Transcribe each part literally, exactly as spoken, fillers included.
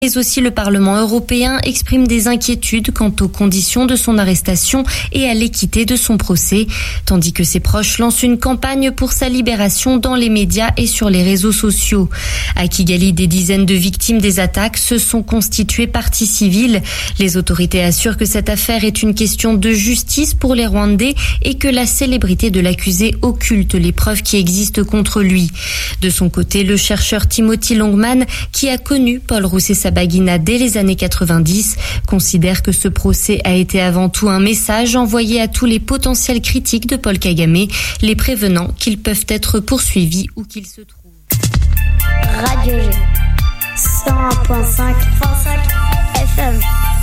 Mais aussi le Parlement européen exprime des inquiétudes quant aux conditions de son arrestation et à l'équité de son procès, tandis que ses proches lancent une campagne pour sa libération dans les médias et sur les réseaux sociaux. À Kigali, des dizaines de victimes des attaques se sont constituées partie civile. Les autorités assurent que cette affaire est une question de justice pour les Rwandais et que la célébrité de l'accusé occulte les preuves qui existent contre lui. De son côté, le chercheur Timothy Longman, qui a connu Paul Rusesabagina dès les années quatre-vingt-dix, considère que ce procès a été avant tout un message envoyé à tous les potentiels critiques de Paul Kagame, les prévenant qu'ils peuvent être poursuivis où qu'ils se trouvent. Radio G, cent un virgule cinq F M.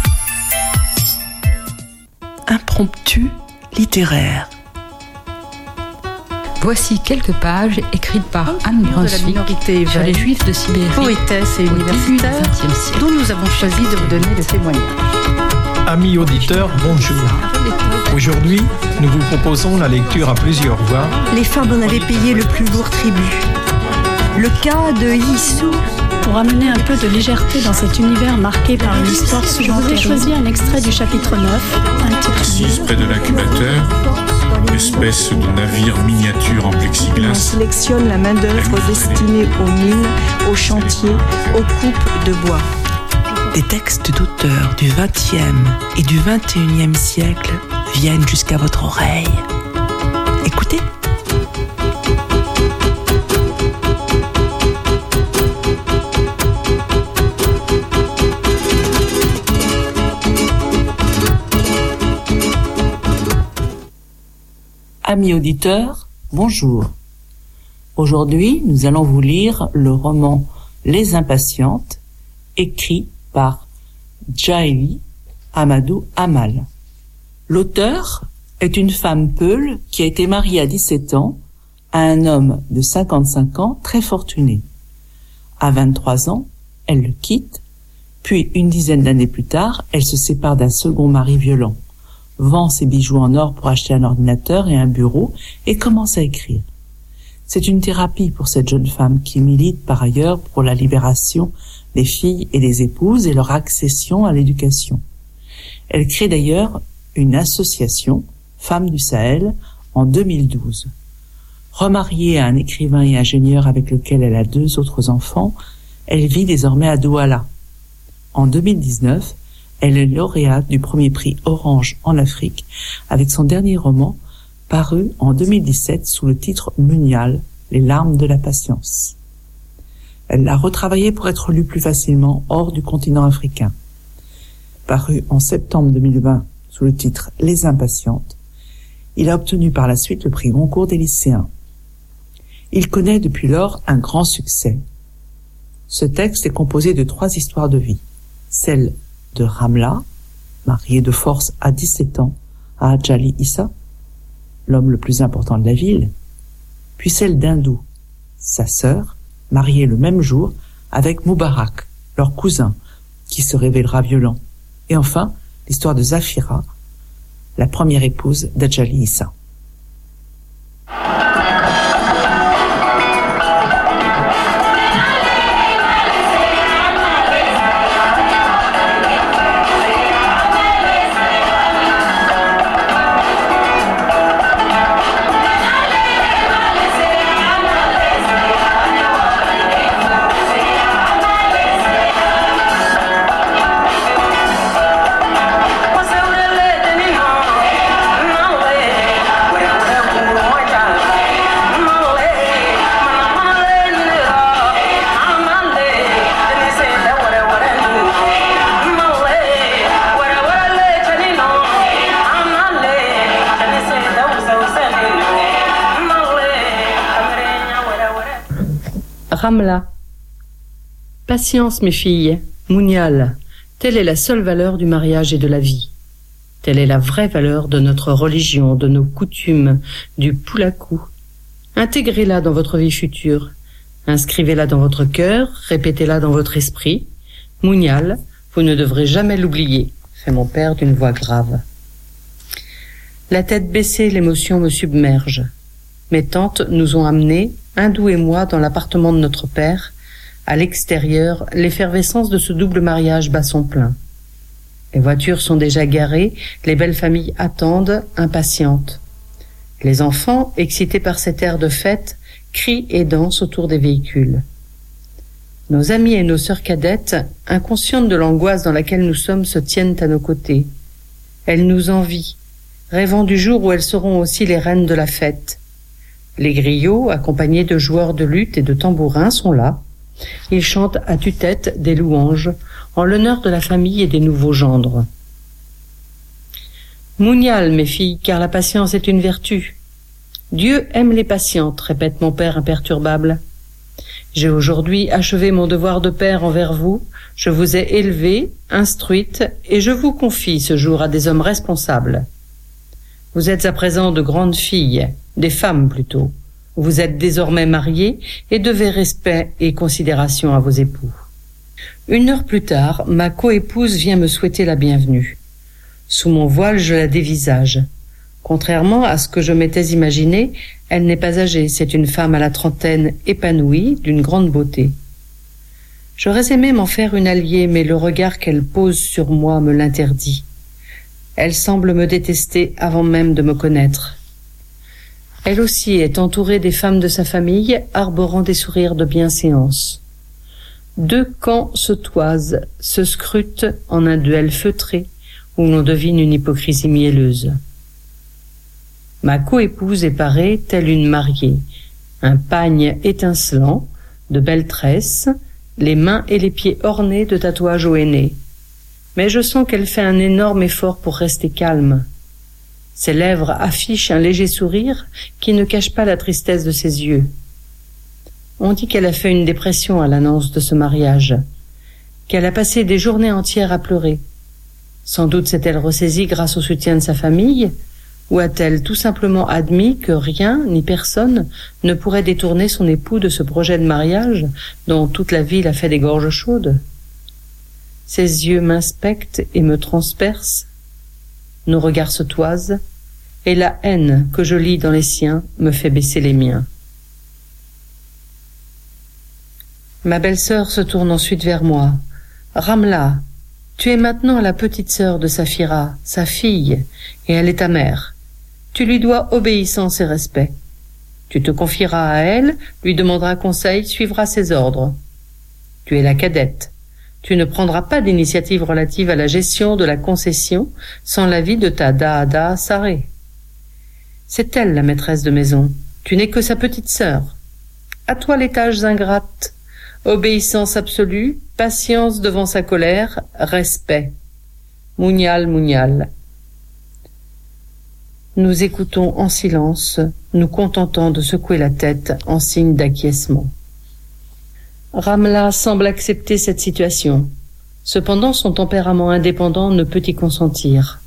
Impromptu littéraire. Voici quelques pages écrites par Anne Brunswick sur les Juifs de Sibérie, poétesse et universitaire, dont nous avons choisi de vous donner le témoignage. Amis auditeurs, bonjour. Aujourd'hui, nous vous proposons la lecture à plusieurs voix. Les femmes en avaient payé le plus lourd tribut. Le cas de Yissou. Pour amener un peu de légèreté dans cet univers marqué par une histoire souvent terrible, je choisi un extrait du chapitre neuf, intitulé Assise près de l'incubateur, espèce de navire miniature en plexiglas. On sélectionne la main-d'œuvre destinée aux mines, aux chantiers, aux coupes de bois. Des textes d'auteurs du vingtième et du vingt et unième siècle viennent jusqu'à votre oreille. Écoutez. Amis auditeurs, bonjour. Aujourd'hui, nous allons vous lire le roman Les Impatientes, écrit par Djaïli Amadou Amal. L'auteur est une femme peule qui a été mariée à dix-sept ans à un homme de cinquante-cinq ans très fortuné. À vingt-trois ans, elle le quitte, puis une dizaine d'années plus tard, elle se sépare d'un second mari violent, vend ses bijoux en or pour acheter un ordinateur et un bureau et commence à écrire. C'est une thérapie pour cette jeune femme qui milite par ailleurs pour la libération des filles et des épouses et leur accession à l'éducation. Elle crée d'ailleurs une association, Femmes du Sahel, en deux mille douze. Remariée à un écrivain et ingénieur avec lequel elle a deux autres enfants, elle vit désormais à Douala. En deux mille dix-neuf, elle est lauréate du premier prix Orange en Afrique avec son dernier roman paru en deux mille dix-sept sous le titre Munial, Les larmes de la patience. Elle l'a retravaillé pour être lu plus facilement hors du continent africain. Paru en septembre deux mille vingt sous le titre Les Impatientes, il a obtenu par la suite le prix Goncourt des lycéens. Il connaît depuis lors un grand succès. Ce texte est composé de trois histoires de vie. Celle de Ramla, mariée de force à dix-sept ans à Adjali Issa, l'homme le plus important de la ville, puis celle d'Hindou, sa sœur, mariée le même jour avec Moubarak, leur cousin, qui se révélera violent, et enfin l'histoire de Zafira, la première épouse d'Adjali Issa. Ramla. Patience, mes filles, Munial, telle est la seule valeur du mariage et de la vie. Telle est la vraie valeur de notre religion, de nos coutumes, du poulakou. Intégrez-la dans votre vie future. Inscrivez-la dans votre cœur, répétez-la dans votre esprit. Munial, vous ne devrez jamais l'oublier, fait mon père d'une voix grave. La tête baissée, l'émotion me submerge. Mes tantes nous ont amenés, Hindou et moi, dans l'appartement de notre père, À l'extérieur, l'effervescence de ce double mariage bat son plein. Les voitures sont déjà garées, les belles familles attendent, impatientes. Les enfants, excités par cet air de fête, crient et dansent autour des véhicules. Nos amis et nos sœurs cadettes, inconscientes de l'angoisse dans laquelle nous sommes, se tiennent à nos côtés. Elles nous envient, rêvant du jour où elles seront aussi les reines de la fête. Les griots, accompagnés de joueurs de luth et de tambourins, sont là. Ils chantent à tue-tête des louanges en l'honneur de la famille et des nouveaux gendres. Mounial, mes filles, car la patience est une vertu. Dieu aime les patientes, répète mon père imperturbable. J'ai aujourd'hui achevé mon devoir de père envers vous, je vous ai élevée, instruite, et je vous confie ce jour à des hommes responsables. Vous êtes à présent de grandes filles, des femmes plutôt. Vous êtes désormais mariées et devez respect et considération à vos époux. Une heure plus tard, ma coépouse vient me souhaiter la bienvenue. Sous mon voile, je la dévisage. Contrairement à ce que je m'étais imaginé, elle n'est pas âgée, c'est une femme à la trentaine, épanouie, d'une grande beauté. J'aurais aimé m'en faire une alliée, mais le regard qu'elle pose sur moi me l'interdit. Elle semble me détester avant même de me connaître. Elle aussi est entourée des femmes de sa famille, arborant des sourires de bienséance. Deux camps se toisent, se scrutent en un duel feutré, où l'on devine une hypocrisie mielleuse. Ma coépouse est parée telle une mariée, un pagne étincelant, de belles tresses, les mains et les pieds ornés de tatouages au henné. Mais je sens qu'elle fait un énorme effort pour rester calme. Ses lèvres affichent un léger sourire qui ne cache pas la tristesse de ses yeux. On dit qu'elle a fait une dépression à l'annonce de ce mariage, qu'elle a passé des journées entières à pleurer. Sans doute s'est-elle ressaisie grâce au soutien de sa famille, ou a-t-elle tout simplement admis que rien ni personne ne pourrait détourner son époux de ce projet de mariage dont toute la ville a fait des gorges chaudes? Ses yeux m'inspectent et me transpercent. Nos regards se toisent, et la haine que je lis dans les siens me fait baisser les miens. Ma belle-sœur se tourne ensuite vers moi. « Ramla, tu es maintenant la petite sœur de Saphira, sa fille, et elle est ta mère. Tu lui dois obéissance et respect. Tu te confieras à elle, lui demanderas conseil, suivras ses ordres. Tu es la cadette. Tu ne prendras pas d'initiative relative à la gestion de la concession sans l'avis de ta Daada Saré. C'est elle la maîtresse de maison. Tu n'es que sa petite sœur. À toi les tâches ingrates. Obéissance absolue, patience devant sa colère, respect. Mounial, mounial. » Nous écoutons en silence, nous contentant de secouer la tête en signe d'acquiescement. Ramla semble accepter cette situation. Cependant, son tempérament indépendant ne peut y consentir.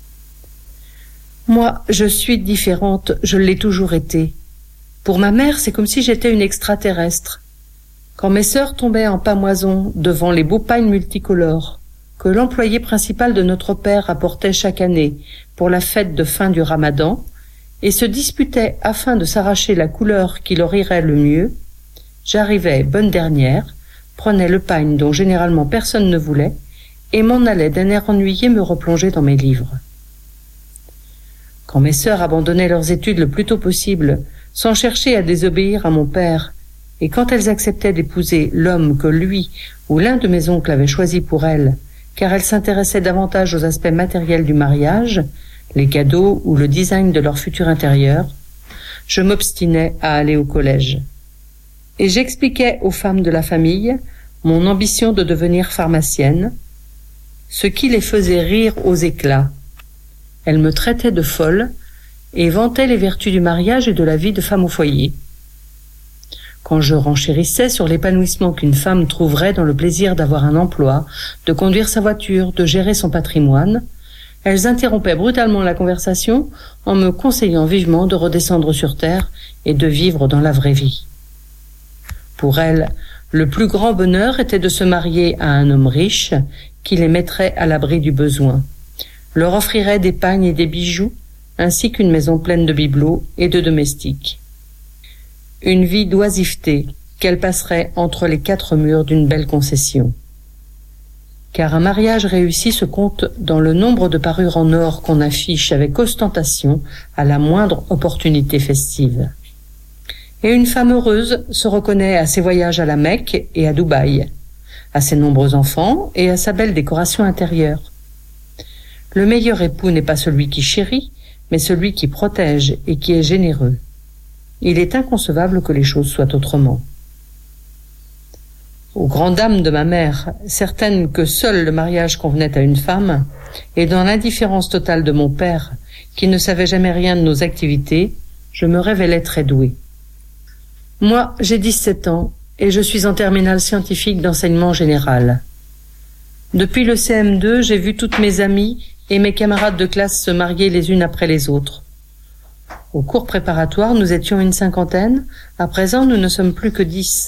Moi, je suis différente, je l'ai toujours été. Pour ma mère, c'est comme si j'étais une extraterrestre. Quand mes sœurs tombaient en pâmoison devant les beaux pagnes multicolores que l'employé principal de notre père apportait chaque année pour la fête de fin du ramadan et se disputaient afin de s'arracher la couleur qui leur irait le mieux, j'arrivais bonne dernière, prenais le pagne dont généralement personne ne voulait et m'en allais d'un air ennuyé me replonger dans mes livres. Quand mes sœurs abandonnaient leurs études le plus tôt possible, sans chercher à désobéir à mon père, et quand elles acceptaient d'épouser l'homme que lui ou l'un de mes oncles avait choisi pour elles, car elles s'intéressaient davantage aux aspects matériels du mariage, les cadeaux ou le design de leur futur intérieur, je m'obstinais à aller au collège. Et j'expliquais aux femmes de la famille mon ambition de devenir pharmacienne, ce qui les faisait rire aux éclats. Elles me traitaient de folle et vantaient les vertus du mariage et de la vie de femme au foyer. Quand je renchérissais sur l'épanouissement qu'une femme trouverait dans le plaisir d'avoir un emploi, de conduire sa voiture, de gérer son patrimoine, elles interrompaient brutalement la conversation en me conseillant vivement de redescendre sur terre et de vivre dans la vraie vie. Pour elles, le plus grand bonheur était de se marier à un homme riche qui les mettrait à l'abri du besoin, leur offrirait des pagnes et des bijoux, ainsi qu'une maison pleine de bibelots et de domestiques. Une vie d'oisiveté, qu'elle passerait entre les quatre murs d'une belle concession. Car un mariage réussi se compte dans le nombre de parures en or qu'on affiche avec ostentation à la moindre opportunité festive. Et une femme heureuse se reconnaît à ses voyages à la Mecque et à Dubaï, à ses nombreux enfants et à sa belle décoration intérieure. Le meilleur époux n'est pas celui qui chérit, mais celui qui protège et qui est généreux. Il est inconcevable que les choses soient autrement. Aux grandes dames de ma mère, certaine que seul le mariage convenait à une femme, et dans l'indifférence totale de mon père, qui ne savait jamais rien de nos activités, je me révélais très douée. Moi, j'ai dix-sept ans, et je suis en terminale scientifique d'enseignement général. Depuis le C M deux, j'ai vu toutes mes amies et mes camarades de classe se marier les unes après les autres. Au cours préparatoire, nous étions une cinquantaine, à présent nous ne sommes plus que dix.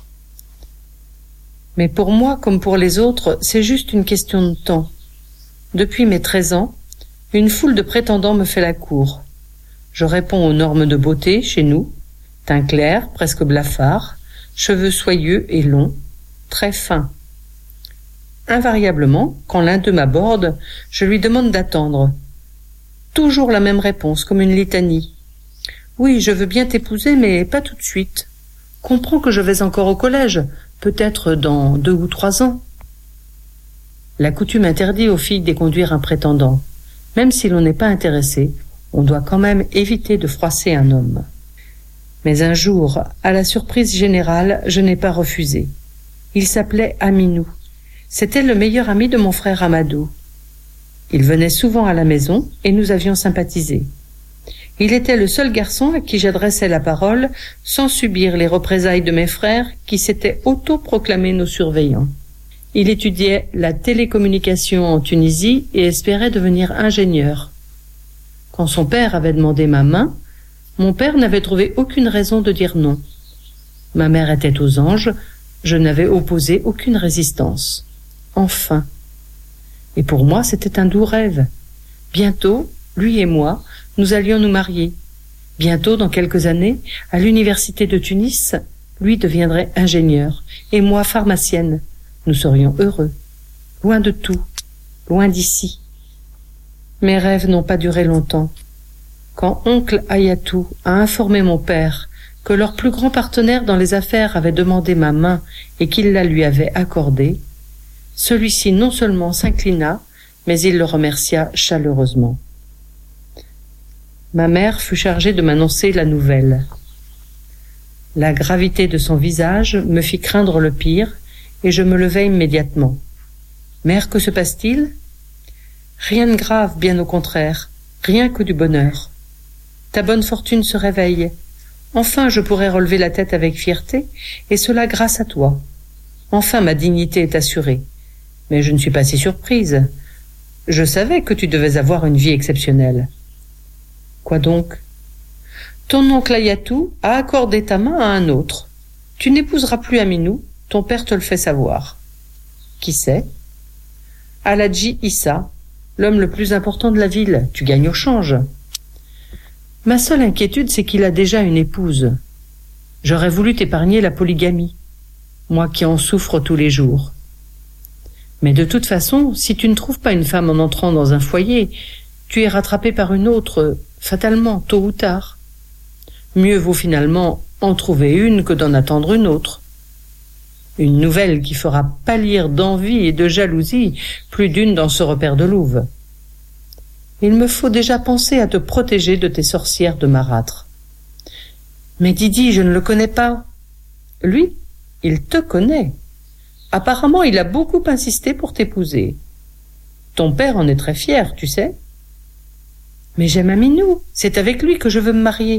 Mais pour moi, comme pour les autres, c'est juste une question de temps. Depuis mes treize ans, une foule de prétendants me fait la cour. Je réponds aux normes de beauté chez nous, teint clair, presque blafard, cheveux soyeux et longs, très fins. Invariablement, quand l'un d'eux m'aborde, je lui demande d'attendre. Toujours la même réponse, comme une litanie. Oui, je veux bien t'épouser, mais pas tout de suite. Comprends que je vais encore au collège, peut-être dans deux ou trois ans. La coutume interdit aux filles d'éconduire un prétendant. Même si l'on n'est pas intéressé, on doit quand même éviter de froisser un homme. Mais un jour, à la surprise générale, je n'ai pas refusé. Il s'appelait Aminou. C'était le meilleur ami de mon frère Amadou. Il venait souvent à la maison et nous avions sympathisé. Il était le seul garçon à qui j'adressais la parole sans subir les représailles de mes frères qui s'étaient auto-proclamés nos surveillants. Il étudiait la télécommunication en Tunisie et espérait devenir ingénieur. Quand son père avait demandé ma main, mon père n'avait trouvé aucune raison de dire non. Ma mère était aux anges, je n'avais opposé aucune résistance. Enfin. Et pour moi, c'était un doux rêve. Bientôt, lui et moi, nous allions nous marier. Bientôt, dans quelques années, à l'université de Tunis, lui deviendrait ingénieur et moi pharmacienne. Nous serions heureux, loin de tout, loin d'ici. Mes rêves n'ont pas duré longtemps. Quand oncle Ayatou a informé mon père que leur plus grand partenaire dans les affaires avait demandé ma main et qu'il la lui avait accordée, celui-ci non seulement s'inclina, mais il le remercia chaleureusement. Ma mère fut chargée de m'annoncer la nouvelle. La gravité de son visage me fit craindre le pire, et je me levai immédiatement. « Mère, que se passe-t-il » ? « Rien de grave, bien au contraire, rien que du bonheur. Ta bonne fortune se réveille. Enfin, je pourrai relever la tête avec fierté, et cela grâce à toi. Enfin, ma dignité est assurée. Mais je ne suis pas si surprise. Je savais que tu devais avoir une vie exceptionnelle. » Quoi donc ? Ton oncle Ayatou a accordé ta main à un autre. Tu n'épouseras plus Aminou, ton père te le fait savoir. Qui c'est ? Aladji Issa, l'homme le plus important de la ville, tu gagnes au change. Ma seule inquiétude, c'est qu'il a déjà une épouse. J'aurais voulu t'épargner la polygamie, moi qui en souffre tous les jours. Mais de toute façon, si tu ne trouves pas une femme en entrant dans un foyer, tu es rattrapé par une autre, fatalement, tôt ou tard. Mieux vaut finalement en trouver une que d'en attendre une autre. Une nouvelle qui fera pâlir d'envie et de jalousie plus d'une dans ce repère de louve. Il me faut déjà penser à te protéger de tes sorcières de marâtre. Mais Didi, je ne le connais pas. Lui, il te connaît. Apparemment, il a beaucoup insisté pour t'épouser. Ton père en est très fier, tu sais. Mais j'aime Aminou, c'est avec lui que je veux me marier.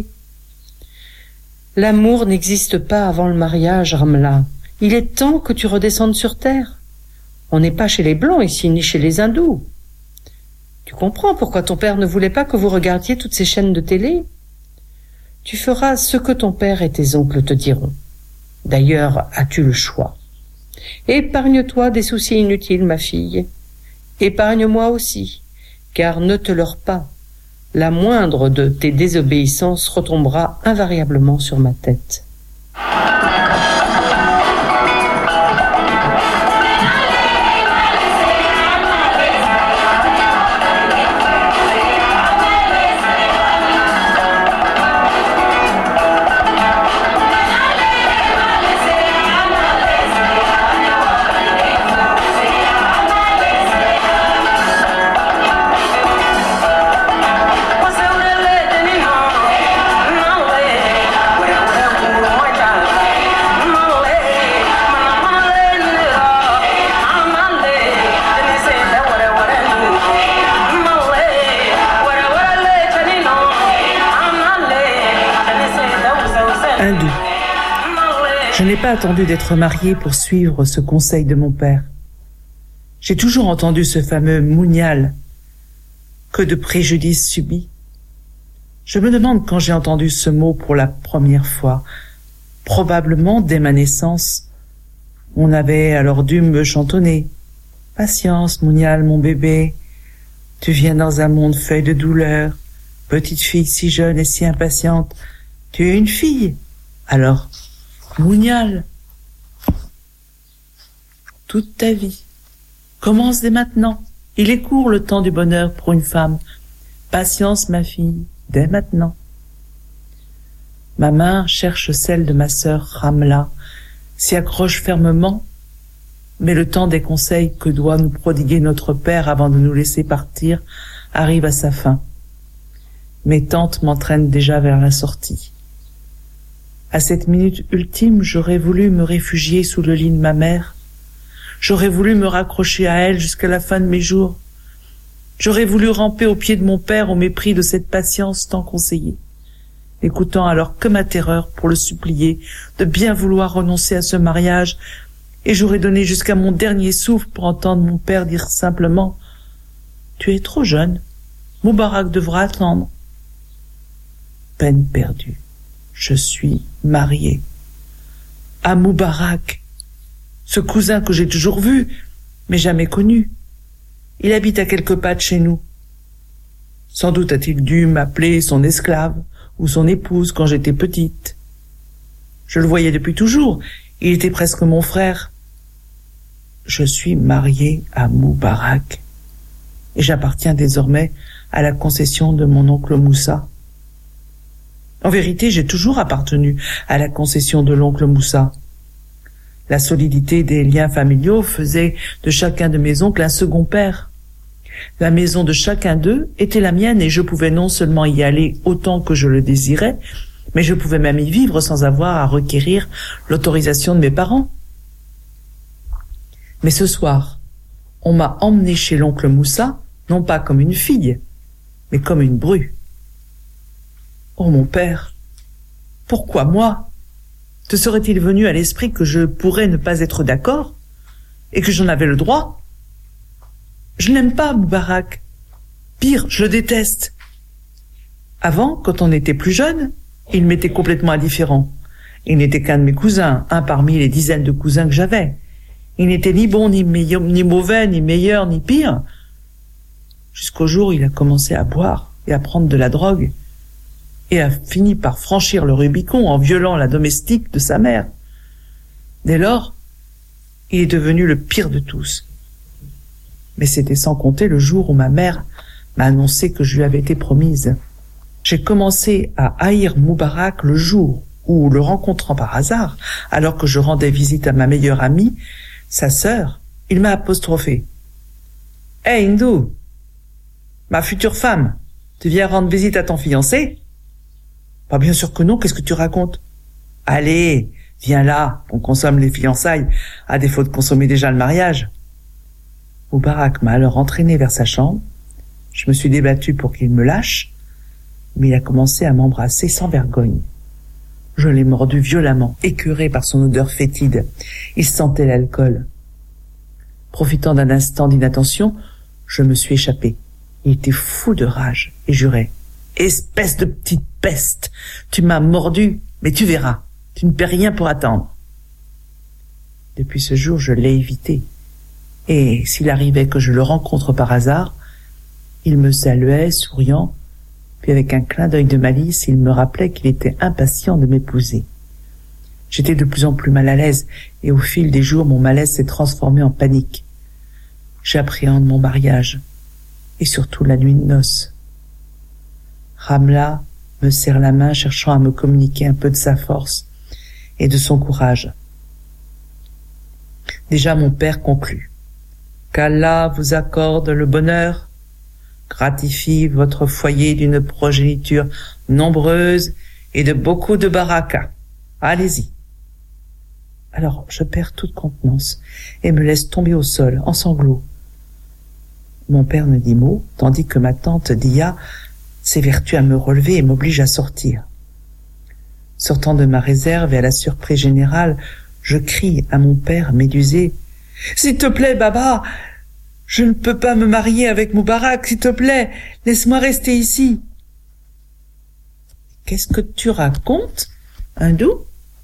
L'amour n'existe pas avant le mariage, Ramla. Il est temps que tu redescendes sur terre. On n'est pas chez les Blancs ici, ni chez les Hindous. Tu comprends pourquoi ton père ne voulait pas que vous regardiez toutes ces chaînes de télé ? Tu feras ce que ton père et tes oncles te diront. D'ailleurs, as-tu le choix ? Épargne-toi des soucis inutiles, ma fille. Épargne-moi aussi, car ne te leurre pas. La moindre de tes désobéissances retombera invariablement sur ma tête. Je n'ai pas attendu d'être mariée pour suivre ce conseil de mon père. J'ai toujours entendu ce fameux mounial. Que de préjudices subis. Je me demande quand j'ai entendu ce mot pour la première fois. Probablement dès ma naissance. On avait alors dû me chantonner. Patience, mounial, mon bébé. Tu viens dans un monde fait de douleur. Petite fille si jeune et si impatiente. Tu es une fille. Alors, mounial. Toute ta vie. Commence dès maintenant. Il est court le temps du bonheur pour une femme. Patience, ma fille, dès maintenant. Ma main cherche celle de ma sœur Ramla, s'y accroche fermement, mais le temps des conseils que doit nous prodiguer notre père avant de nous laisser partir arrive à sa fin. Mes tantes m'entraînent déjà vers la sortie. À cette minute ultime, j'aurais voulu me réfugier sous le lit de ma mère. J'aurais voulu me raccrocher à elle jusqu'à la fin de mes jours. J'aurais voulu ramper aux pieds de mon père au mépris de cette patience tant conseillée, n'écoutant alors que ma terreur pour le supplier de bien vouloir renoncer à ce mariage, et j'aurais donné jusqu'à mon dernier souffle pour entendre mon père dire simplement « Tu es trop jeune, Moubarak devra attendre. » Peine perdue, je suis mariée. À Moubarak, ce cousin que j'ai toujours vu, mais jamais connu. Il habite à quelques pas de chez nous. Sans doute a-t-il dû m'appeler son esclave ou son épouse quand j'étais petite. Je le voyais depuis toujours, il était presque mon frère. Je suis mariée à Moubarak, et j'appartiens désormais à la concession de mon oncle Moussa. En vérité, j'ai toujours appartenu à la concession de l'oncle Moussa. La solidité des liens familiaux faisait de chacun de mes oncles un second père. La maison de chacun d'eux était la mienne et je pouvais non seulement y aller autant que je le désirais, mais je pouvais même y vivre sans avoir à requérir l'autorisation de mes parents. Mais ce soir, on m'a emmenée chez l'oncle Moussa, non pas comme une fille, mais comme une bru. Oh mon père, pourquoi moi ? Te serait-il venu à l'esprit que je pourrais ne pas être d'accord et que j'en avais le droit ? Je n'aime pas Moubarak. Pire, je le déteste. Avant, quand on était plus jeune, il m'était complètement indifférent. Il n'était qu'un de mes cousins, un parmi les dizaines de cousins que j'avais. Il n'était ni bon, ni, meilleur, ni mauvais, ni meilleur, ni pire. Jusqu'au jour où il a commencé à boire et à prendre de la drogue, et a fini par franchir le Rubicon en violant la domestique de sa mère. Dès lors, il est devenu le pire de tous. Mais c'était sans compter le jour où ma mère m'a annoncé que je lui avais été promise. J'ai commencé à haïr Moubarak le jour où, le rencontrant par hasard, alors que je rendais visite à ma meilleure amie, sa sœur, il m'a apostrophé. « Hey Hindou, ma future femme, tu viens rendre visite à ton fiancé ?» Pas bien sûr que non, qu'est-ce que tu racontes ? Allez, viens là, on consomme les fiançailles, à défaut de consommer déjà le mariage. Moubarak m'a alors entraîné vers sa chambre. Je me suis débattue pour qu'il me lâche, mais il a commencé à m'embrasser sans vergogne. Je l'ai mordu violemment, écœuré par son odeur fétide. Il sentait l'alcool. Profitant d'un instant d'inattention, je me suis échappée. Il était fou de rage et jurait. « Espèce de petite peste, tu m'as mordu, mais tu verras, tu ne perds rien pour attendre. » Depuis ce jour, je l'ai évité. Et s'il arrivait que je le rencontre par hasard, il me saluait, souriant, puis avec un clin d'œil de malice, il me rappelait qu'il était impatient de m'épouser. J'étais de plus en plus mal à l'aise, et au fil des jours, mon malaise s'est transformé en panique. J'appréhende mon mariage, et surtout la nuit de noces. Ramla me serre la main, cherchant à me communiquer un peu de sa force et de son courage. Déjà mon père conclut. Qu'Allah vous accorde le bonheur, gratifie votre foyer d'une progéniture nombreuse et de beaucoup de baraka. Allez-y. Alors je perds toute contenance et me laisse tomber au sol, en sanglots. Mon père ne dit mot, tandis que ma tante Dia s'évertue à me relever et m'oblige à sortir. Sortant de ma réserve et à la surprise générale, je crie à mon père médusé. « S'il te plaît, Baba, je ne peux pas me marier avec Moubarak, s'il te plaît, laisse-moi rester ici. » « Qu'est-ce que tu racontes, Hindou ? » ?»«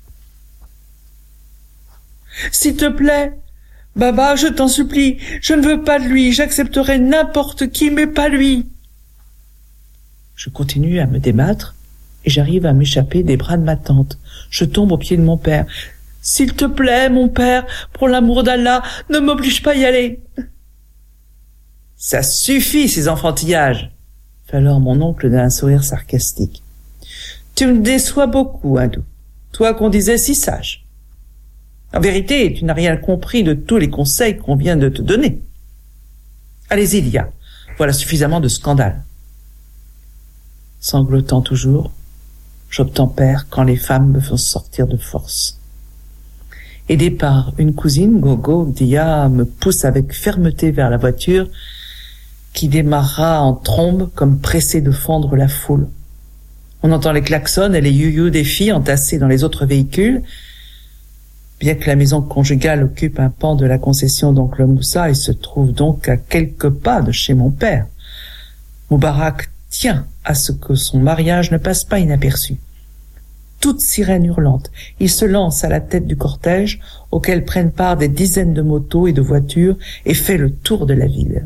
S'il te plaît, Baba, je t'en supplie, je ne veux pas de lui, j'accepterai n'importe qui, mais pas lui. » Je continue à me débattre et j'arrive à m'échapper des bras de ma tante. Je tombe aux pieds de mon père. « S'il te plaît, mon père, pour l'amour d'Allah, ne m'oblige pas à y aller. » « Ça suffit, ces enfantillages !» fait alors mon oncle d'un sourire sarcastique. « Tu me déçois beaucoup, Hindou, toi qu'on disait si sage. En vérité, tu n'as rien compris de tous les conseils qu'on vient de te donner. Allez-y, Lia, voilà suffisamment de scandale. » Sanglotant toujours, j'obtempère quand les femmes me font sortir de force. Aidée par une cousine, Gogo, Dia me pousse avec fermeté vers la voiture qui démarrera en trombe comme pressée de fondre la foule. On entend les klaxons et les you-you des filles entassées dans les autres véhicules. Bien que la maison conjugale occupe un pan de la concession d'oncle Moussa et se trouve donc à quelques pas de chez mon père, Moubarak tient à ce que son mariage ne passe pas inaperçu. Toute sirène hurlante, il se lance à la tête du cortège auquel prennent part des dizaines de motos et de voitures et fait le tour de la ville.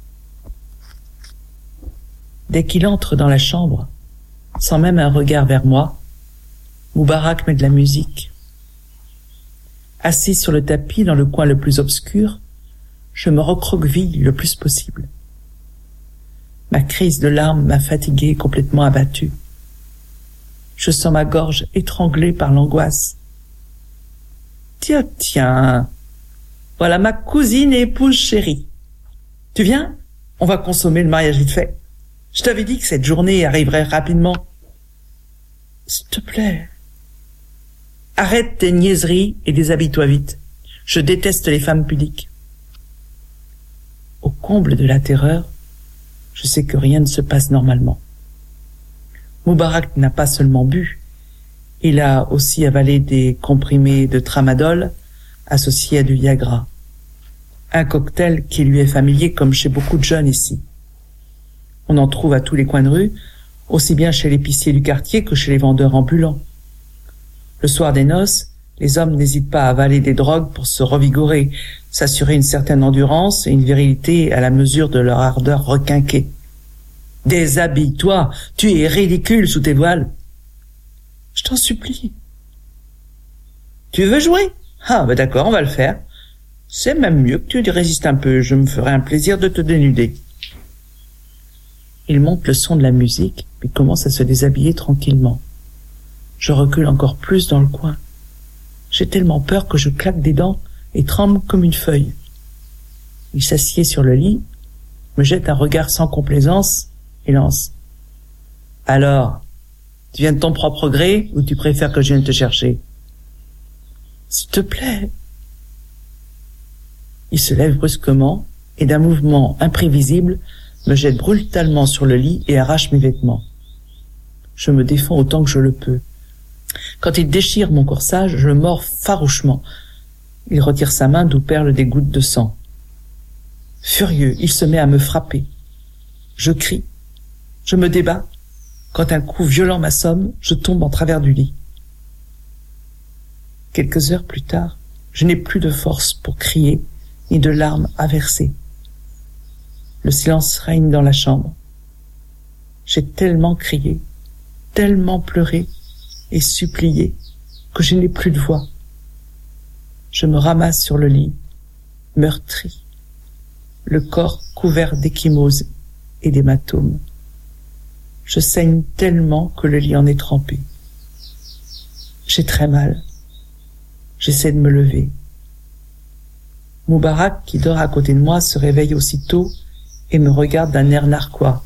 Dès qu'il entre dans la chambre, sans même un regard vers moi, Moubarak met de la musique. Assis sur le tapis dans le coin le plus obscur, je me recroqueville le plus possible. Ma crise de larmes m'a fatigué et complètement abattu. Je sens ma gorge étranglée par l'angoisse. Tiens, tiens, voilà ma cousine et épouse chérie. Tu viens ? On va consommer le mariage vite fait. Je t'avais dit que cette journée arriverait rapidement. S'il te plaît. Arrête tes niaiseries et déshabille-toi vite. Je déteste les femmes pudiques. Au comble de la terreur, je sais que rien ne se passe normalement. Moubarak n'a pas seulement bu, il a aussi avalé des comprimés de tramadol associés à du Viagra. Un cocktail qui lui est familier comme chez beaucoup de jeunes ici. On en trouve à tous les coins de rue, aussi bien chez l'épicier du quartier que chez les vendeurs ambulants. Le soir des noces, les hommes n'hésitent pas à avaler des drogues pour se revigorer, s'assurer une certaine endurance et une virilité à la mesure de leur ardeur requinquée. Déshabille-toi, tu es ridicule sous tes voiles. Je t'en supplie. Tu veux jouer ? Ah, ben d'accord, on va le faire. C'est même mieux que tu résistes un peu, je me ferai un plaisir de te dénuder. Il monte le son de la musique, puis commence à se déshabiller tranquillement. Je recule encore plus dans le coin. J'ai tellement peur que je claque des dents et tremble comme une feuille. Il s'assied sur le lit, me jette un regard sans complaisance et lance. « Alors, tu viens de ton propre gré ou tu préfères que je vienne te chercher ? » ?»« S'il te plaît. » Il se lève brusquement et d'un mouvement imprévisible me jette brutalement sur le lit et arrache mes vêtements. Je me défends autant que je le peux. Quand il déchire mon corsage, je le mords farouchement. Il retire sa main d'où perlent des gouttes de sang. Furieux, il se met à me frapper. Je crie. Je me débats. Quand un coup violent m'assomme, je tombe en travers du lit. Quelques heures plus tard, je n'ai plus de force pour crier, ni de larmes à verser. Le silence règne dans la chambre. J'ai tellement crié, tellement pleuré et supplié que je n'ai plus de voix. Je me ramasse sur le lit, meurtri, le corps couvert d'échymoses et d'hématomes. Je saigne tellement que le lit en est trempé. J'ai très mal. J'essaie de me lever. Moubarak, qui dort à côté de moi, se réveille aussitôt et me regarde d'un air narquois.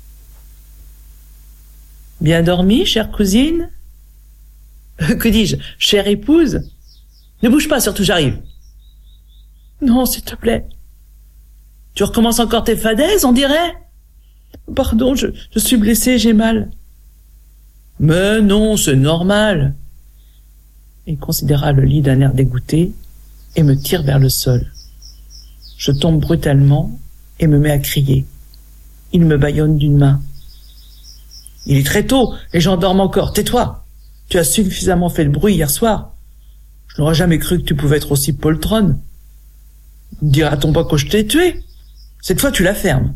« Bien dormi, chère cousine ?»« Que dis-je, chère épouse ? Ne bouge pas, surtout j'arrive. »« Non, s'il te plaît. Tu recommences encore tes fadaises, on dirait ? Pardon, je, je suis blessée, j'ai mal. » Mais non, c'est normal. Il considéra le lit d'un air dégoûté et me tire vers le sol. Je tombe brutalement et me mets à crier. Il me bâillonne d'une main. Il est très tôt, les gens dorment encore, tais-toi. Tu as suffisamment fait de bruit hier soir. Je n'aurais jamais cru que tu pouvais être aussi poltronne. Dira-t-on pas que je t'ai tué? Cette fois, tu la fermes.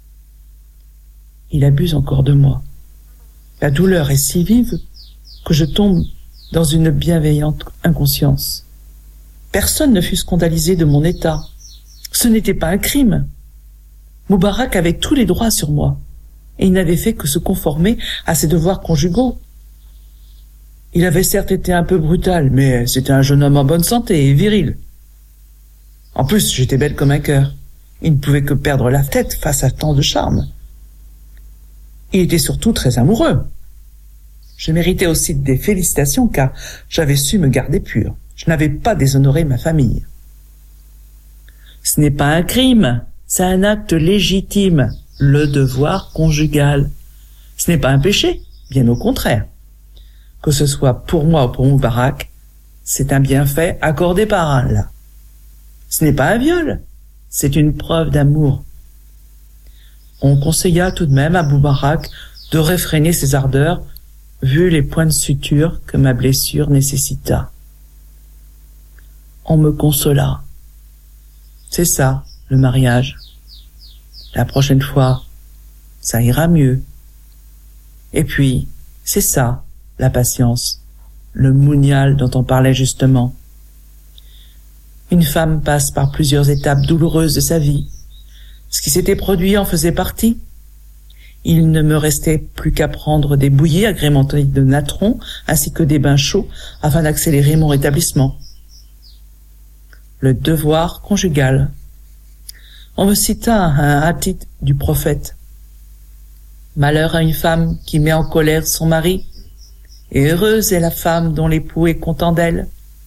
Il abuse encore de moi. La douleur est si vive que je tombe dans une bienveillante inconscience. Personne ne fut scandalisé de mon état. Ce n'était pas un crime. Moubarak avait tous les droits sur moi, et il n'avait fait que se conformer à ses devoirs conjugaux. Il avait certes été un peu brutal, mais c'était un jeune homme en bonne santé et viril. En plus, j'étais belle comme un cœur. Il ne pouvait que perdre la tête face à tant de charme. Il était surtout très amoureux. Je méritais aussi des félicitations car j'avais su me garder pure. Je n'avais pas déshonoré ma famille. Ce n'est pas un crime, c'est un acte légitime, le devoir conjugal. Ce n'est pas un péché, bien au contraire. Que ce soit pour moi ou pour Moubarak, c'est un bienfait accordé par Allah. Ce n'est pas un viol, c'est une preuve d'amour. On conseilla tout de même à Moubarak de réfréner ses ardeurs, vu les points de suture que ma blessure nécessita. On me consola. C'est ça, le mariage. La prochaine fois, ça ira mieux. Et puis, c'est ça, la patience, le mounial dont on parlait justement. Une femme passe par plusieurs étapes douloureuses de sa vie. Ce qui s'était produit en faisait partie. Il ne me restait plus qu'à prendre des bouillies agrémentées de natron ainsi que des bains chauds afin d'accélérer mon rétablissement. Le devoir conjugal. On me cita un hadith du prophète. Malheur à une femme qui met en colère son mari, et heureuse est la femme dont l'époux est content d'elle.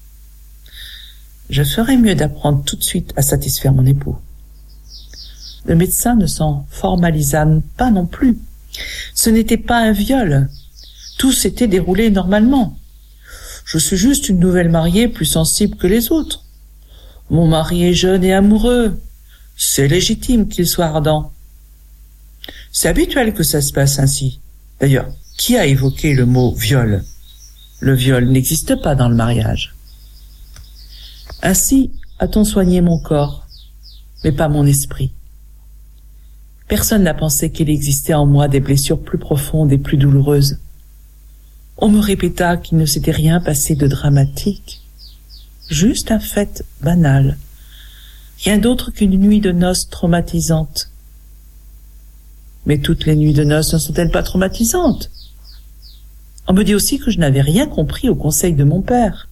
Je ferais mieux d'apprendre tout de suite à satisfaire mon époux. Le médecin ne s'en formalisa pas non plus. Ce n'était pas un viol. Tout s'était déroulé normalement. Je suis juste une nouvelle mariée plus sensible que les autres. Mon mari est jeune et amoureux. C'est légitime qu'il soit ardent. C'est habituel que ça se passe ainsi. D'ailleurs, qui a évoqué le mot viol? Le viol n'existe pas dans le mariage. Ainsi a-t-on soigné mon corps, mais pas mon esprit. Personne n'a pensé qu'il existait en moi des blessures plus profondes et plus douloureuses. On me répéta qu'il ne s'était rien passé de dramatique. Juste un fait banal. Rien d'autre qu'une nuit de noces traumatisante. Mais toutes les nuits de noces ne sont-elles pas traumatisantes? On me dit aussi que je n'avais rien compris au conseil de mon père.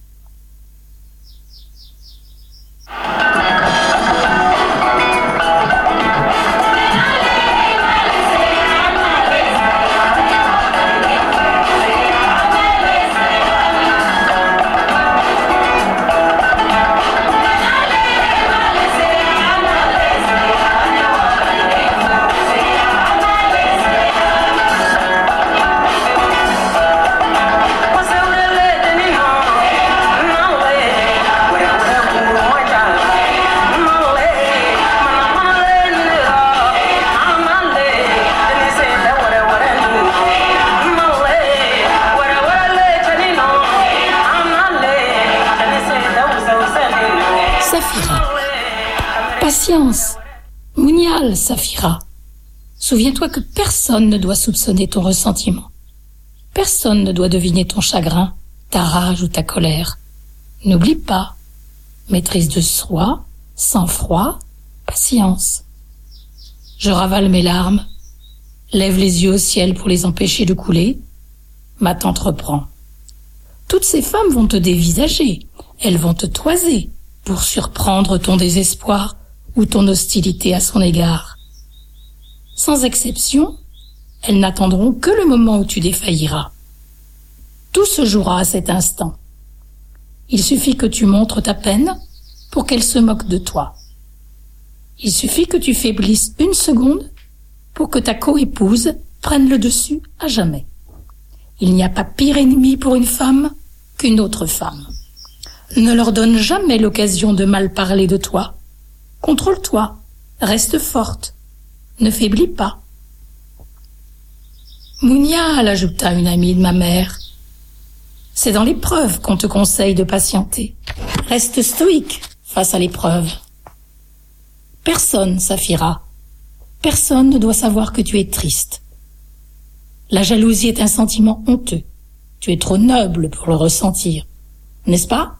Patience, Mounial, Safira. Souviens-toi que personne ne doit soupçonner ton ressentiment. Personne ne doit deviner ton chagrin, ta rage ou ta colère. N'oublie pas. Maîtrise de soi, sang-froid, patience. Je ravale mes larmes, lève les yeux au ciel pour les empêcher de couler. Ma tante reprend. Toutes ces femmes vont te dévisager, elles vont te toiser pour surprendre ton désespoir ou ton hostilité à son égard. Sans exception, elles n'attendront que le moment où tu défailliras. Tout se jouera à cet instant. Il suffit que tu montres ta peine pour qu'elles se moquent de toi. Il suffit que tu faiblisses une seconde pour que ta coépouse prenne le dessus à jamais. Il n'y a pas pire ennemi pour une femme qu'une autre femme. Ne leur donne jamais l'occasion de mal parler de toi. Contrôle-toi, reste forte, ne faiblis pas. Mounial, ajouta une amie de ma mère, c'est dans l'épreuve qu'on te conseille de patienter. Reste stoïque face à l'épreuve. Personne, Safira, personne ne doit savoir que tu es triste. La jalousie est un sentiment honteux. Tu es trop noble pour le ressentir, n'est-ce pas?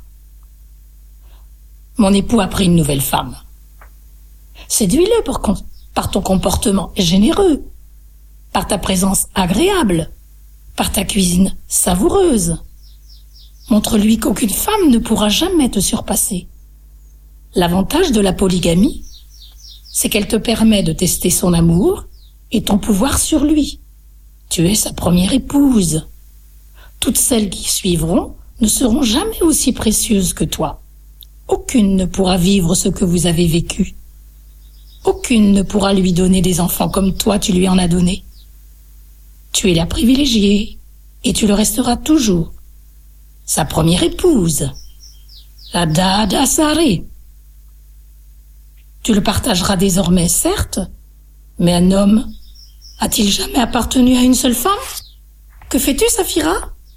Mon époux a pris une nouvelle femme. Séduis-le pour con- par ton comportement généreux, par ta présence agréable, par ta cuisine savoureuse. Montre-lui qu'aucune femme ne pourra jamais te surpasser. L'avantage de la polygamie, c'est qu'elle te permet de tester son amour et ton pouvoir sur lui. Tu es sa première épouse. Toutes celles qui suivront ne seront jamais aussi précieuses que toi. Aucune ne pourra vivre ce que vous avez vécu. Aucune ne pourra lui donner des enfants comme toi tu lui en as donné. Tu es la privilégiée et tu le resteras toujours. Sa première épouse, la Dada Saré. Tu le partageras désormais, certes, mais un homme a-t-il jamais appartenu à une seule femme? Que fais-tu, Safira?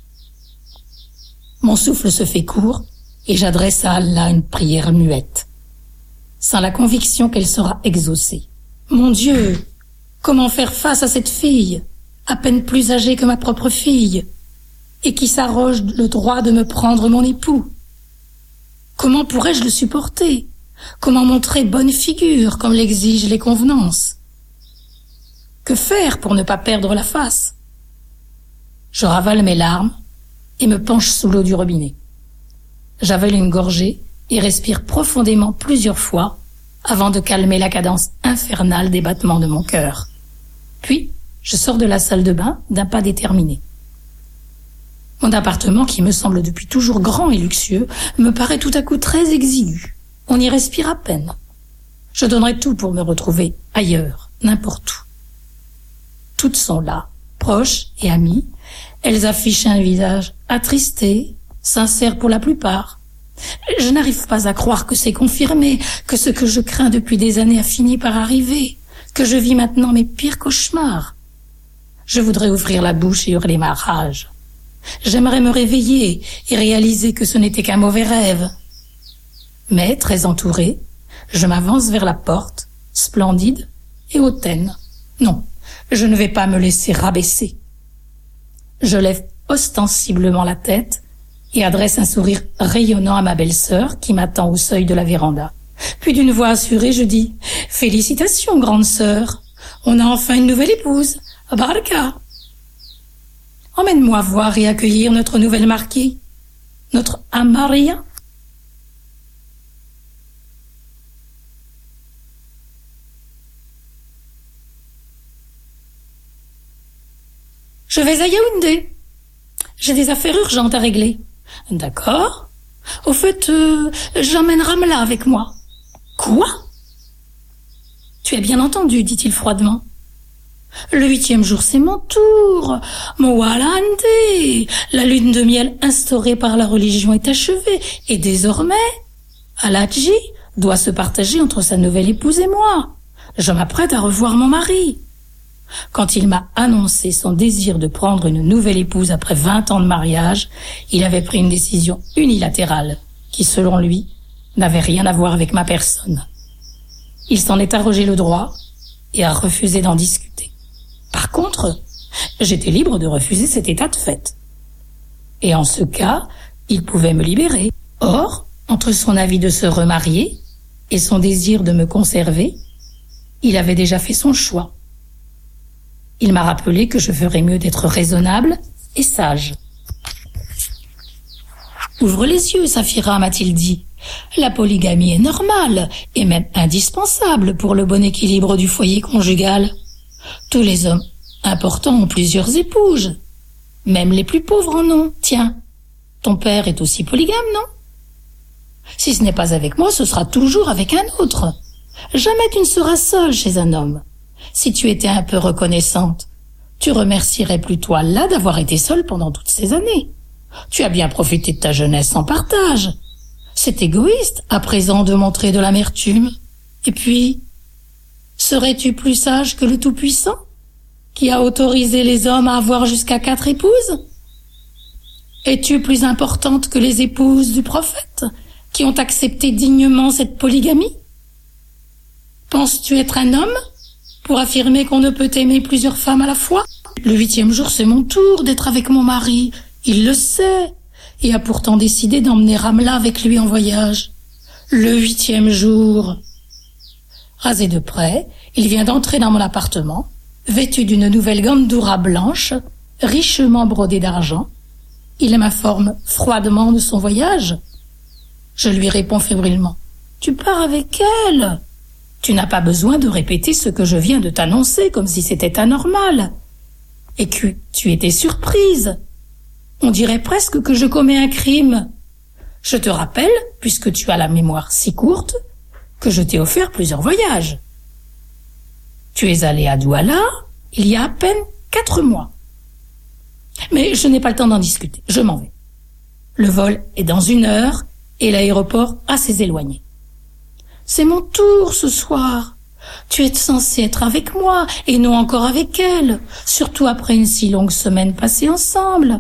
Mon souffle se fait court et j'adresse à Allah une prière muette, sans la conviction qu'elle sera exaucée. Mon Dieu, comment faire face à cette fille, à peine plus âgée que ma propre fille, et qui s'arroge le droit de me prendre mon époux? Comment pourrais-je le supporter? Comment montrer bonne figure comme l'exigent les convenances? Que faire pour ne pas perdre la face? Je ravale mes larmes et me penche sous l'eau du robinet. J'avale une gorgée et respire profondément plusieurs fois avant de calmer la cadence infernale des battements de mon cœur. Puis, je sors de la salle de bain d'un pas déterminé. Mon appartement, qui me semble depuis toujours grand et luxueux, me paraît tout à coup très exigu. On y respire à peine. Je donnerais tout pour me retrouver ailleurs, n'importe où. Toutes sont là, proches et amies. Elles affichent un visage attristé, sincère pour la plupart. Je n'arrive pas à croire que c'est confirmé, que ce que je crains depuis des années a fini par arriver, que je vis maintenant mes pires cauchemars. Je voudrais ouvrir la bouche et hurler ma rage. J'aimerais me réveiller et réaliser que ce n'était qu'un mauvais rêve. Mais, très entourée, je m'avance vers la porte, splendide et hautaine. Non, je ne vais pas me laisser rabaisser. Je lève ostensiblement la tête et adresse un sourire rayonnant à ma belle-sœur qui m'attend au seuil de la véranda. Puis d'une voix assurée, je dis « Félicitations, grande sœur, on a enfin une nouvelle épouse, Baraka. Emmène-moi voir et accueillir notre nouvelle mariée, notre Amaria. » Je vais à Yaoundé. J'ai des affaires urgentes à régler. D'accord. Au fait, euh, j'emmène Ramla avec moi. Quoi? Tu as bien entendu, dit-il froidement. Le huitième jour, c'est mon tour. Moualande. La lune de miel instaurée par la religion est achevée. Et désormais, Aladji doit se partager entre sa nouvelle épouse et moi. Je m'apprête à revoir mon mari. Quand il m'a annoncé son désir de prendre une nouvelle épouse après vingt ans de mariage, il avait pris une décision unilatérale qui, selon lui, n'avait rien à voir avec ma personne. Il s'en est arrogé le droit et a refusé d'en discuter. Par contre, j'étais libre de refuser cet état de fait. Et en ce cas, il pouvait me libérer. Or, entre son avis de se remarier et son désir de me conserver, il avait déjà fait son choix. Il m'a rappelé que je ferais mieux d'être raisonnable et sage. « Ouvre les yeux, Safira, m'a-t-il dit. La polygamie est normale et même indispensable pour le bon équilibre du foyer conjugal. Tous les hommes importants ont plusieurs épouses. Même les plus pauvres en ont. Tiens, ton père est aussi polygame, non? Si ce n'est pas avec moi, ce sera toujours avec un autre. Jamais tu ne seras seule chez un homme. Si tu étais un peu reconnaissante, Tu remercierais plutôt Allah d'avoir été seul pendant toutes ces années. Tu as bien profité de ta jeunesse sans partage. C'est égoïste, à présent, de montrer de l'amertume. Et puis, serais-tu plus sage que le Tout-Puissant, qui a autorisé les hommes à avoir jusqu'à quatre épouses? Es-tu plus importante que les épouses du prophète, qui ont accepté dignement cette polygamie? Penses-tu être un homme pour affirmer qu'on ne peut aimer plusieurs femmes à la fois? Le huitième jour, c'est mon tour d'être avec mon mari. Il le sait, et a pourtant décidé d'emmener Ramla avec lui en voyage. Le huitième jour. Rasé de près, il vient d'entrer dans mon appartement, vêtu d'une nouvelle gandoura blanche, richement brodée d'argent. Il m'informe froidement de son voyage. Je lui réponds fébrilement. Tu pars avec elle. Tu n'as pas besoin de répéter ce que je viens de t'annoncer comme si c'était anormal. Et que tu étais surprise. On dirait presque que je commets un crime. Je te rappelle, puisque tu as la mémoire si courte, que je t'ai offert plusieurs voyages. Tu es allé à Douala il y a à peine quatre mois. Mais je n'ai pas le temps d'en discuter, je m'en vais. Le vol est dans une heure et l'aéroport assez éloigné. C'est mon tour ce soir. Tu es censé être avec moi et non encore avec elle, surtout après une si longue semaine passée ensemble.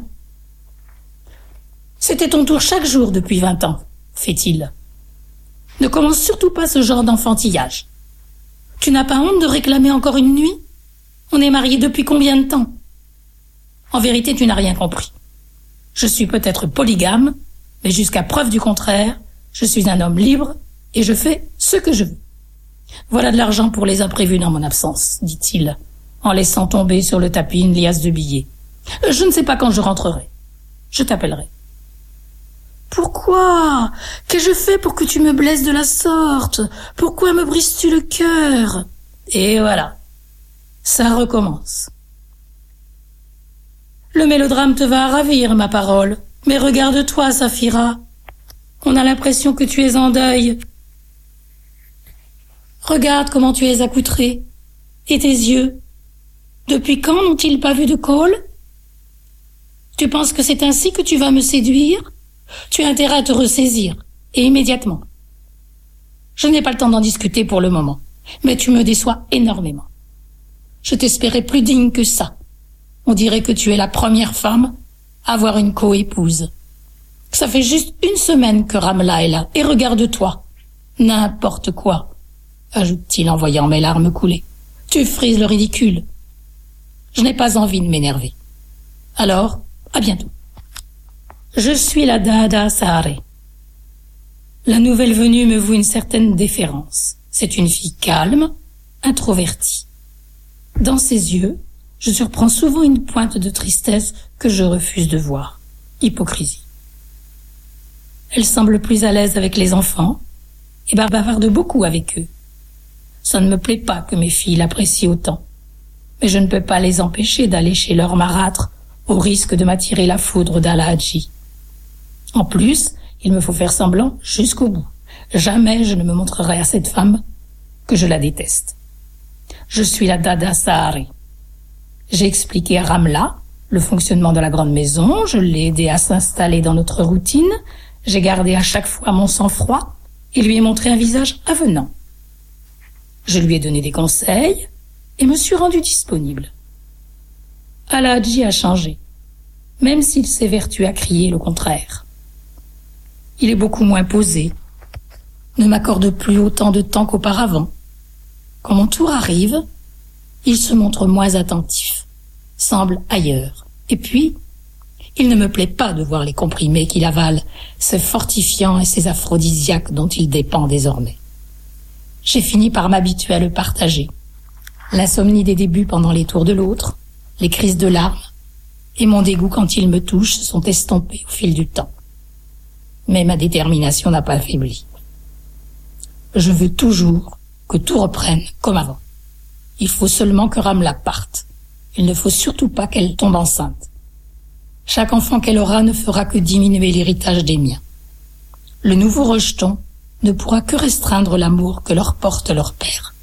C'était ton tour chaque jour depuis vingt ans, fait-il. Ne commence surtout pas ce genre d'enfantillage. Tu n'as pas honte de réclamer encore une nuit? On est mariés depuis combien de temps? En vérité, tu n'as rien compris. Je suis peut-être polygame, mais jusqu'à preuve du contraire, je suis un homme libre et je fais ce que je veux. Voilà de l'argent pour les imprévus dans mon absence, dit-il, en laissant tomber sur le tapis une liasse de billets. Je ne sais pas quand je rentrerai. Je t'appellerai. Pourquoi? Qu'ai-je fait pour que tu me blesses de la sorte? Pourquoi me brises-tu le cœur? Et voilà. Ça recommence. Le mélodrame te va à ravir, ma parole. Mais regarde-toi, Safira. On a l'impression que tu es en deuil. Regarde comment tu es accoutrée. Et tes yeux. Depuis quand n'ont-ils pas vu de col? Tu penses que c'est ainsi que tu vas me séduire? Tu as intérêt à te ressaisir, et immédiatement. Je n'ai pas le temps d'en discuter pour le moment, mais tu me déçois énormément. Je t'espérais plus digne que ça. On dirait que tu es la première femme à avoir une coépouse. Ça fait juste une semaine que Ramla est là, et regarde-toi. N'importe quoi, ajoute-t-il en voyant mes larmes couler. Tu frises le ridicule. Je n'ai pas envie de m'énerver. Alors, à bientôt. Je suis la Dada Saharé. La nouvelle venue me voue une certaine déférence. C'est une fille calme, introvertie. Dans ses yeux, je surprends souvent une pointe de tristesse que je refuse de voir. Hypocrisie. Elle semble plus à l'aise avec les enfants et bavarde beaucoup avec eux. Ça ne me plaît pas que mes filles l'apprécient autant, mais je ne peux pas les empêcher d'aller chez leur marâtre au risque de m'attirer la foudre d'Al-Hadji. En plus, il me faut faire semblant jusqu'au bout. Jamais je ne me montrerai à cette femme que je la déteste. Je suis la Dada Saharé. J'ai expliqué à Ramla le fonctionnement de la grande maison, je l'ai aidé à s'installer dans notre routine, j'ai gardé à chaque fois mon sang-froid et lui ai montré un visage avenant. Je lui ai donné des conseils et me suis rendu disponible. Al-Hadji a changé, même s'il s'évertue à crier le contraire. Il est beaucoup moins posé, ne m'accorde plus autant de temps qu'auparavant. Quand mon tour arrive, il se montre moins attentif, semble ailleurs. Et puis, il ne me plaît pas de voir les comprimés qu'il avale, ces fortifiants et ces aphrodisiaques dont il dépend désormais. J'ai fini par m'habituer à le partager. L'insomnie des débuts pendant les tours de l'autre, les crises de larmes et mon dégoût quand il me touche se sont estompés au fil du temps. Mais ma détermination n'a pas faibli. Je veux toujours que tout reprenne comme avant. Il faut seulement que Ramla parte. Il ne faut surtout pas qu'elle tombe enceinte. Chaque enfant qu'elle aura ne fera que diminuer l'héritage des miens. Le nouveau rejeton ne pourra que restreindre l'amour que leur porte leur père.